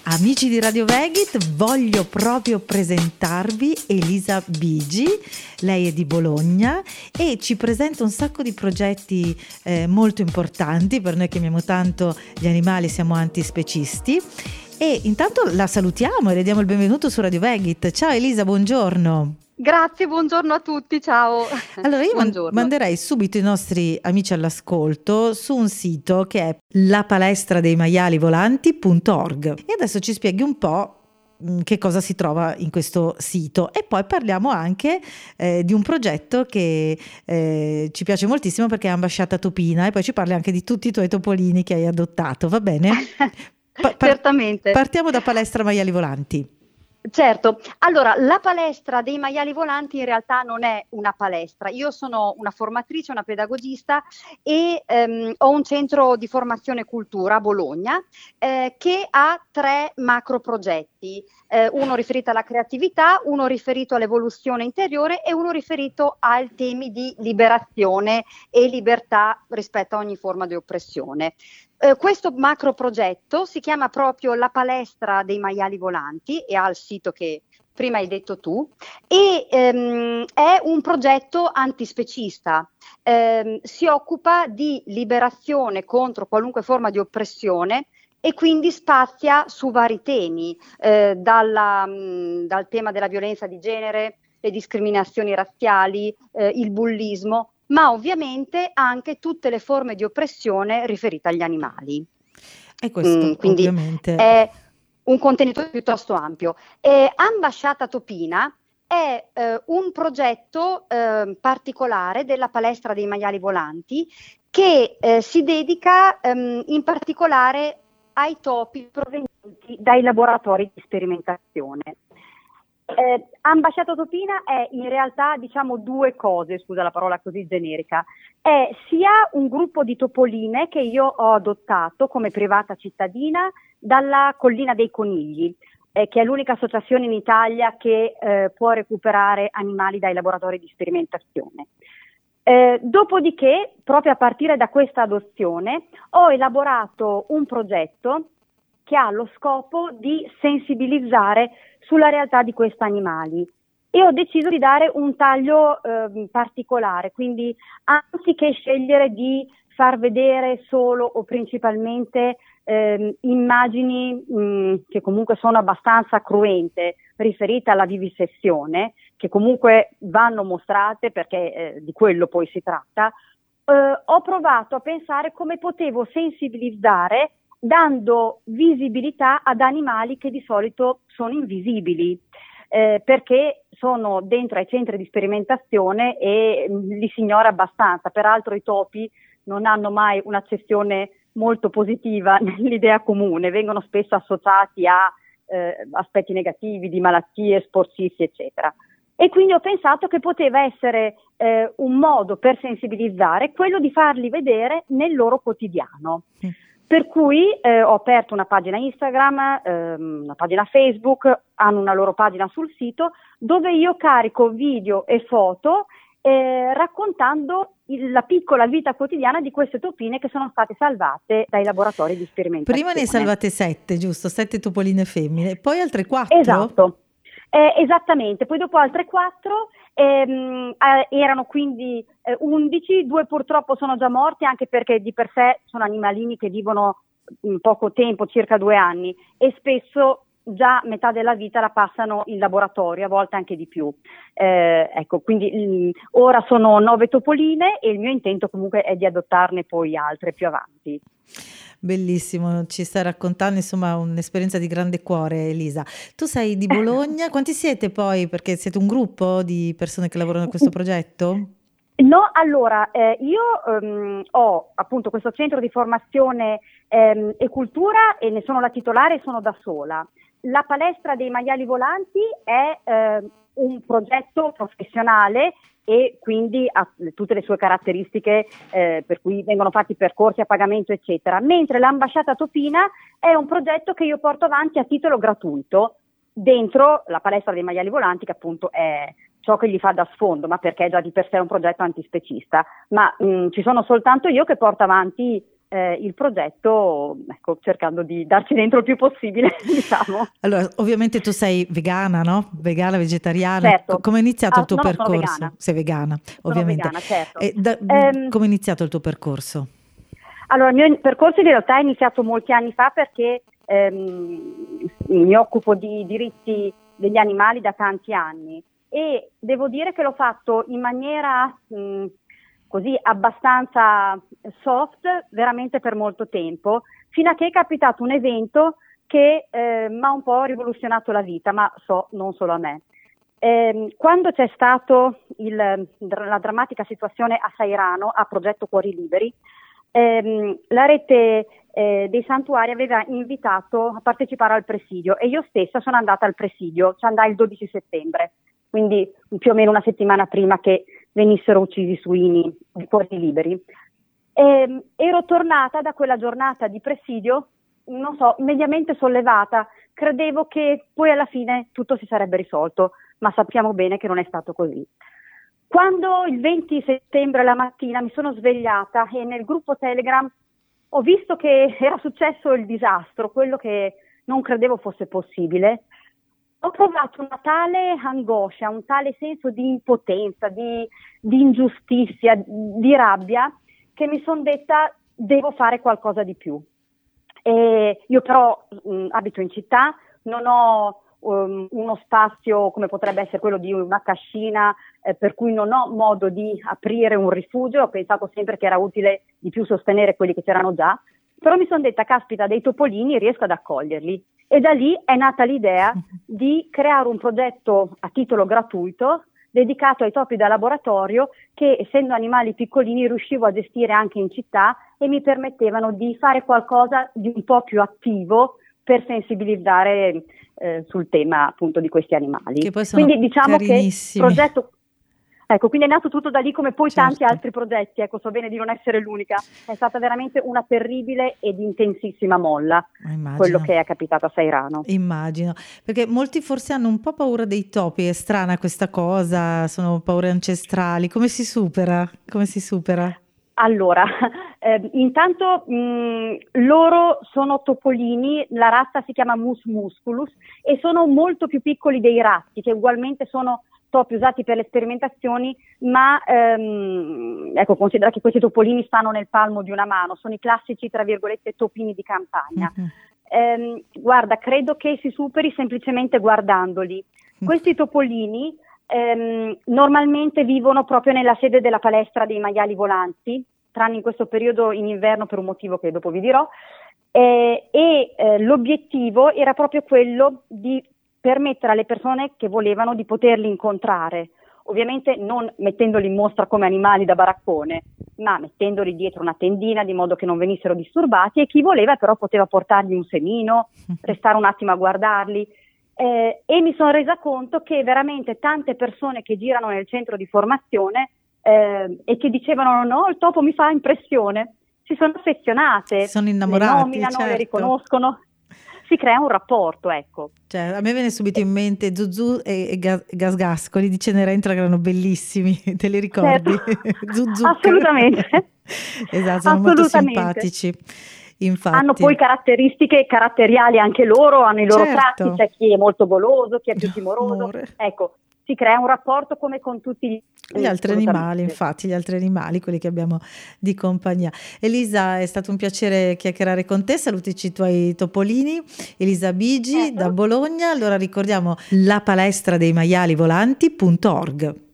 Amici di Radio Vegit, voglio proprio presentarvi Elisa Bigi. Lei è di Bologna e ci presenta un sacco di progetti molto importanti per noi che amiamo tanto gli animali, siamo antispecisti. E intanto la salutiamo e le diamo il benvenuto su Radio Vegit. Ciao Elisa, buongiorno. Grazie, buongiorno a tutti, ciao. Allora io manderei subito i nostri amici all'ascolto su un sito che è lapalestradeimaialivolanti.org e adesso ci spieghi un po' che cosa si trova in questo sito e poi parliamo anche di un progetto che ci piace moltissimo perché è Ambasciata Topina e poi ci parli anche di tutti i tuoi topolini che hai adottato, va bene? Certamente. Partiamo da Palestra Maiali Volanti. Certo, allora la palestra dei maiali volanti in realtà non è una palestra, io sono una formatrice, una pedagogista e ho un centro di formazione e cultura a Bologna che ha 3 macro progetti, uno riferito alla creatività, uno riferito all'evoluzione interiore e uno riferito ai temi di liberazione e libertà rispetto a ogni forma di oppressione. Questo macro progetto si chiama proprio La Palestra dei Maiali Volanti e ha il sito che prima hai detto tu e è un progetto antispecista, si occupa di liberazione contro qualunque forma di oppressione e quindi spazia su vari temi, dal tema della violenza di genere, le discriminazioni razziali, il bullismo, ma ovviamente anche tutte le forme di oppressione riferite agli animali. E questo quindi ovviamente è un contenuto piuttosto ampio. Ambasciata Topina è un progetto particolare della Palestra dei Maiali Volanti che si dedica in particolare ai topi provenienti dai laboratori di sperimentazione. Ambasciata Topina è in realtà, diciamo, 2 cose, scusa la parola così generica. È sia un gruppo di topoline che io ho adottato come privata cittadina dalla Collina dei Conigli, che è l'unica associazione in Italia che può recuperare animali dai laboratori di sperimentazione. Dopodiché, proprio a partire da questa adozione, ho elaborato un progetto che ha lo scopo di sensibilizzare sulla realtà di questi animali e ho deciso di dare un taglio particolare, quindi anziché scegliere di far vedere solo o principalmente immagini che comunque sono abbastanza cruente riferite alla vivisezione, che comunque vanno mostrate perché di quello poi si tratta, ho provato a pensare come potevo sensibilizzare dando visibilità ad animali che di solito sono invisibili, perché sono dentro ai centri di sperimentazione e li si ignora abbastanza. Peraltro i topi non hanno mai un'accezione molto positiva nell'idea comune, vengono spesso associati a aspetti negativi di malattie, sporcizie, eccetera. E quindi ho pensato che poteva essere un modo per sensibilizzare quello di farli vedere nel loro quotidiano. Per cui ho aperto una pagina Instagram, una pagina Facebook, hanno una loro pagina sul sito dove io carico video e foto raccontando la piccola vita quotidiana di queste topine che sono state salvate dai laboratori di sperimentazione. Prima ne hai salvate 7, giusto? 7 topoline femmine, poi altre 4? Esatto, esattamente, poi dopo altre 4 erano quindi 11, 2 purtroppo sono già morti anche perché di per sé sono animalini che vivono in poco tempo, circa 2 anni e spesso già metà della vita la passano in laboratorio, a volte anche di più. Ecco, quindi ora sono 9 topoline e il mio intento comunque è di adottarne poi altre più avanti. Bellissimo, ci stai raccontando insomma un'esperienza di grande cuore, Elisa. Tu sei di Bologna, quanti siete poi? Perché siete un gruppo di persone che lavorano a questo progetto? No, allora io ho appunto questo centro di formazione e cultura e ne sono la titolare e sono da sola. La Palestra dei Maiali Volanti è un progetto professionale e quindi ha tutte le sue caratteristiche per cui vengono fatti percorsi a pagamento eccetera, mentre l'Ambasciata Topina è un progetto che io porto avanti a titolo gratuito dentro la Palestra dei Maiali Volanti, che appunto è ciò che gli fa da sfondo, ma perché già di per sé è un progetto antispecista, ma ci sono soltanto io che porto avanti il progetto, ecco, cercando di darci dentro il più possibile, diciamo. Allora, ovviamente tu sei vegana, no? Vegana, vegetariana. Certo. Come è iniziato il tuo No, sono percorso? vegana. Sei vegana, Sono ovviamente. vegana, certo. Come è iniziato il tuo percorso? Allora, il mio percorso in realtà è iniziato molti anni fa perché mi occupo di diritti degli animali da tanti anni e devo dire che l'ho fatto in maniera così abbastanza soft veramente per molto tempo, fino a che è capitato un evento che mi ha un po' rivoluzionato la vita, ma non solo a me. Quando c'è stato la drammatica situazione a Sairano, a Progetto Cuori Liberi, la rete dei santuari aveva invitato a partecipare al presidio e io stessa sono andata al presidio, ci andai il 12 settembre, quindi più o meno una settimana prima che venissero uccisi i suini di Cuori Liberi. Ero tornata da quella giornata di presidio, non so, mediamente sollevata, credevo che poi alla fine tutto si sarebbe risolto, ma sappiamo bene che non è stato così. Quando il 20 settembre la mattina mi sono svegliata e nel gruppo Telegram ho visto che era successo il disastro, quello che non credevo fosse possibile, ho provato una tale angoscia, un tale senso di impotenza, di ingiustizia, di rabbia, che mi sono detta devo fare qualcosa di più. Io però abito in città, non ho uno spazio come potrebbe essere quello di una cascina, per cui non ho modo di aprire un rifugio. Ho pensato sempre che era utile di più sostenere quelli che c'erano già, però mi sono detta caspita, dei topolini riesco ad accoglierli, e da lì è nata l'idea di creare un progetto a titolo gratuito dedicato ai topi da laboratorio che, essendo animali piccolini, riuscivo a gestire anche in città e mi permettevano di fare qualcosa di un po' più attivo per sensibilizzare sul tema appunto di questi animali. Che poi sono quindi diciamo carinissimi. che progetto, ecco, quindi è nato tutto da lì, come poi Certo. tanti altri progetti, ecco, so bene di non essere l'unica. È stata veramente una terribile ed intensissima molla quello che è capitato a Sairano. Immagino, perché molti forse hanno un po' paura dei topi, è strana questa cosa, sono paure ancestrali. Come si supera? Come si supera? Allora, intanto loro sono topolini, la razza si chiama Mus musculus e sono molto più piccoli dei ratti, che ugualmente sono topi usati per le sperimentazioni, ma ecco, considera che questi topolini stanno nel palmo di una mano, sono i classici, tra virgolette, topini di campagna. Guarda, credo che si superi semplicemente guardandoli. Questi topolini normalmente vivono proprio nella sede della palestra dei maiali volanti, tranne in questo periodo in inverno per un motivo che dopo vi dirò, l'obiettivo era proprio quello di permettere alle persone che volevano di poterli incontrare, ovviamente non mettendoli in mostra come animali da baraccone, ma mettendoli dietro una tendina di modo che non venissero disturbati, e chi voleva però poteva portargli un semino, restare un attimo a guardarli. E mi sono resa conto che veramente tante persone che girano nel centro di formazione e che dicevano no, il topo mi fa impressione, si sono affezionate, sono innamorati, le nominano, certo. Le riconoscono, si crea un rapporto, ecco. Cioè, a me viene subito in mente Zuzu e Gasgascoli di Cenerentola, che erano bellissimi, te li ricordi? Certo. Zuzu. Assolutamente. Esatto, sono molto simpatici. Infatti. Hanno poi caratteristiche caratteriali anche loro, hanno i loro Certo. tratti, c'è chi è molto goloso, chi è più timoroso, ecco, si crea un rapporto come con tutti gli altri animali, infatti, gli altri animali, quelli che abbiamo di compagnia. Elisa, è stato un piacere chiacchierare con te, salutici i tuoi topolini. Elisa Bigi da Bologna. Allora ricordiamo la palestra dei maiali volanti.org.